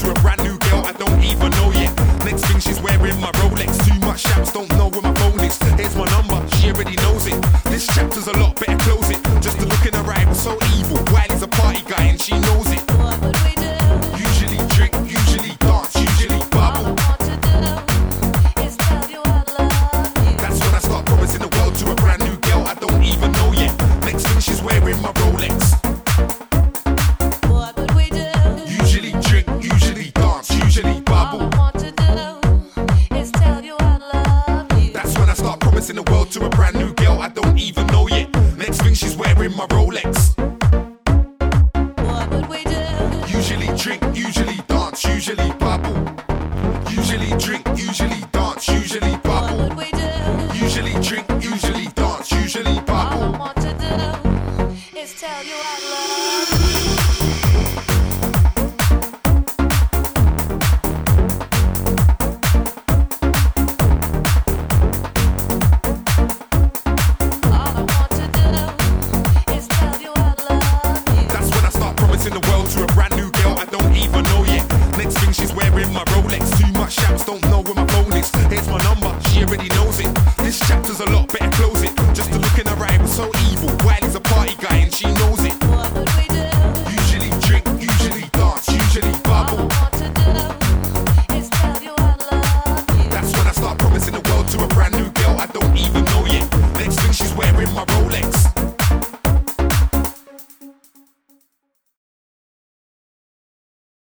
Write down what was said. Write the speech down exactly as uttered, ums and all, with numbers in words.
to a brand new girl I don't even know yet. Next thing she's wearing my Rolex. Too much chaps, don't know where my phone is. Here's my number, she already knows it. This chapter's a lot, better close it. Just to look in her eye was so evil. Wiley's a party guy and she knows it. What would we do? Usually drink, usually dance, usually bubble. All I want to do is tell you I love you. That's when I start promising the world to a brand new girl I don't even know yet. Next thing she's wearing my Rolex. What would we do? Usually drink, usually dance, usually bubble. All I want to do is tell you I love you. That's when I start promising the world to a brand new girl I don't even know yet. Next thing she's wearing my Rolex. What would we do? Usually drink, usually dance, usually bubble. Usually drink, usually dance, usually What bubble. would we do? Usually drink, usually dance, usually All I bubble. want to do is tell you I love you. All I want to do is tell you I love you. That's when I start promising the world to a brand new girl I don't even know yet. Next thing she's wearing my Rolex. Too much chaps, don't know where my phone is. Here's my number, she already knows it. This chapter's a lot, better close it. Just to look in her eye was so evil. Wiley's a party guy and she knows it. What would we do? Usually drink, usually dance, usually All I bubble. want to do is tell you I love you. That's when I start promising the world to a brand new girl I don't even